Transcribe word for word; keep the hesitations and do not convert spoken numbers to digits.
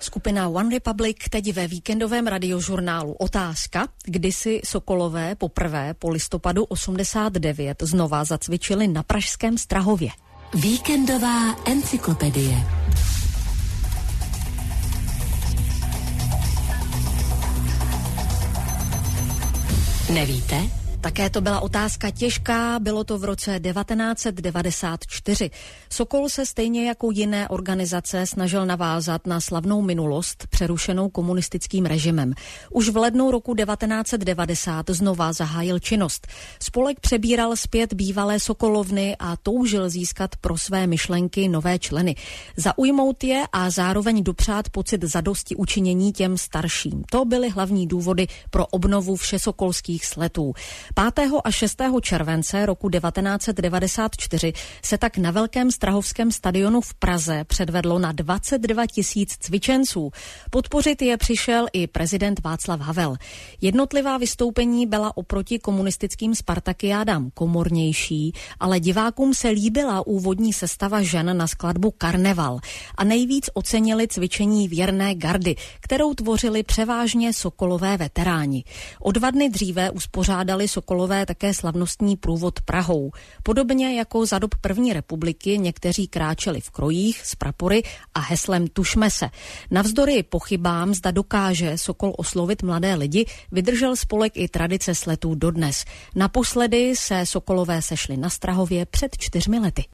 Skupina One Republic teď ve víkendovém radiožurnálu. Otázka, kdy si Sokolové poprvé po listopadu osmdesát devět znova zacvičili na pražském Strahově. Víkendová encyklopedie. Nevíte? Také to byla otázka těžká, bylo to v roce devatenáct set devadesát čtyři. Sokol se stejně jako jiné organizace snažil navázat na slavnou minulost přerušenou komunistickým režimem. Už v lednu roku devatenáct set devadesát znova zahájil činnost. Spolek přebíral zpět bývalé sokolovny a toužil získat pro své myšlenky nové členy. Zaujmout je a zároveň dopřát pocit zadosti učinění těm starším. To byly hlavní důvody pro obnovu všesokolských sletů. pátého a šestého července roku devatenáct set devadesát čtyři se tak na velkém Strahovském stadionu v Praze předvedlo na dvacet dva tisíc cvičenců. Podpořit je přišel i prezident Václav Havel. Jednotlivá vystoupení byla oproti komunistickým spartakiádám komornější, ale divákům se líbila úvodní sestava žen na skladbu Karneval a nejvíc ocenili cvičení věrné gardy, kterou tvořili převážně sokolové veteráni. O dva dny dříve uspořádali Sokolové také slavnostní průvod Prahou. Podobně jako za dob první republiky někteří kráčeli v krojích s prapory a heslem Tušme se. Navzdory pochybám, zda dokáže Sokol oslovit mladé lidi, vydržel spolek i tradice sletů dodnes. Naposledy se Sokolové sešli na Strahově před čtyřmi lety.